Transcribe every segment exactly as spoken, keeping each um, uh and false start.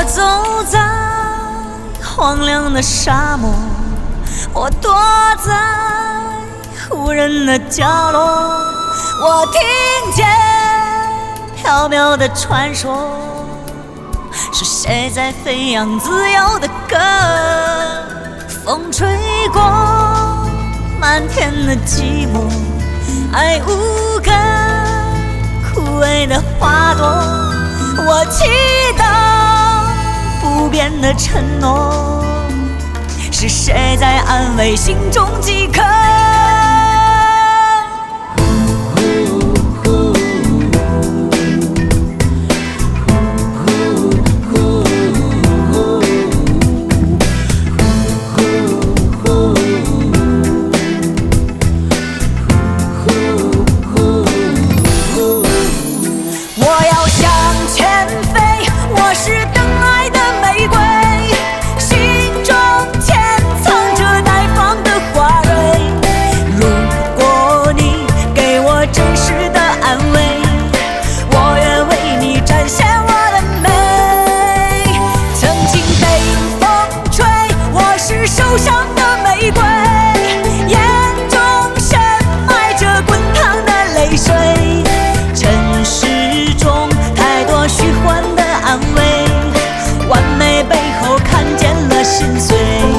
走在荒凉的沙漠，我躲在无人的角落，我听见飘渺的传说，是谁在飞扬自由的歌？风吹过漫天的寂寞，爱无根枯萎的花朵，我祈祷不变的承诺，是谁在安慰心中饥渴？受伤的玫瑰，眼中深埋着滚烫的泪水，尘世中太多虚幻的安慰，完美背后看见了心碎。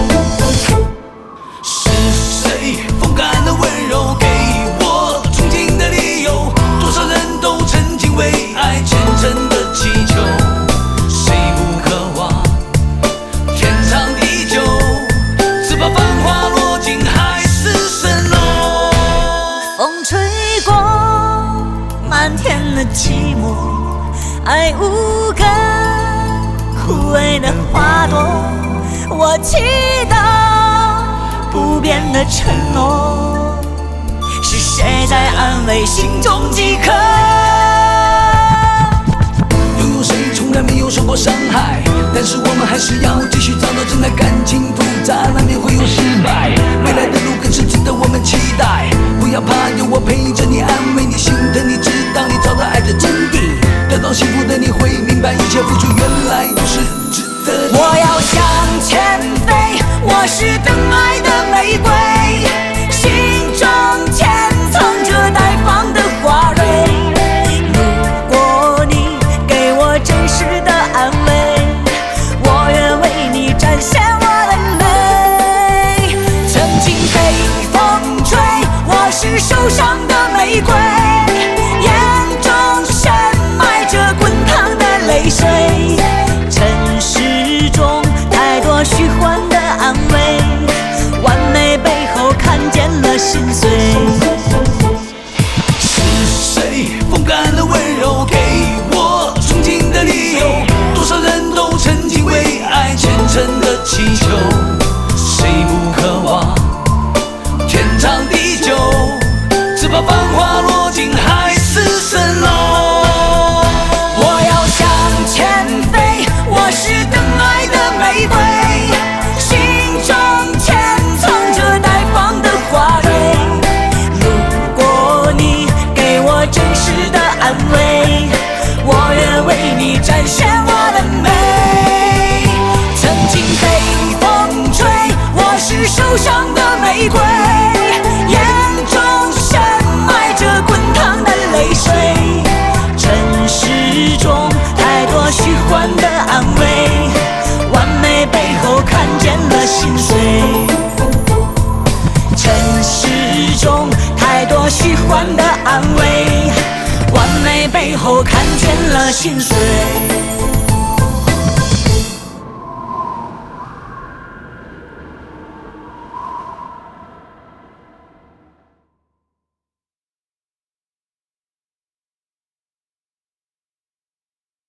是谁风干的温柔，给我憧憬的理由？多少人都曾经为爱虔诚的祈求，谁不渴望天长地久？把繁华落进海市蜃楼， 风吹过漫天的寂寞，爱无根枯萎的花朵，我祈祷不变的承诺，是谁在安慰心中饥渴？ 拥有谁从来没有受过伤害，但是我们还是要继续找到真爱。感情复杂，难免会有失败，未来的路更是值得我们期待。不要怕，有我陪着你，安慰你，心疼你，直到你找到爱的真谛。得到幸福的你会明白，一切付出原来都是值得的。 我要向前飞，我是等爱的玫瑰，心中潜藏着待放的花蕊。如果你给我真实的安慰，我愿为你展现我的美。曾经被风吹，我是受伤的玫瑰，眼中深埋着滚烫的泪水，尘世中太多虚幻的安慰，完美背后看见了心碎。 是谁风干了温柔，给我憧憬的理由？多少人都曾经为爱虔诚的祈求，谁不渴望天长地久？只怕繁华落进海市蜃楼。 我要向前飞，我是等爱的玫瑰，心中潜藏着待放的花蕊。如果你给我真实的安慰，我愿为你展现我的美。曾经被风吹，我是受伤的玫瑰，眼中深埋着滚烫的泪水，尘世中太多虚幻的安慰，完美背后看见了心碎。尘世中太多虚幻的安慰，完美背后看见了心碎。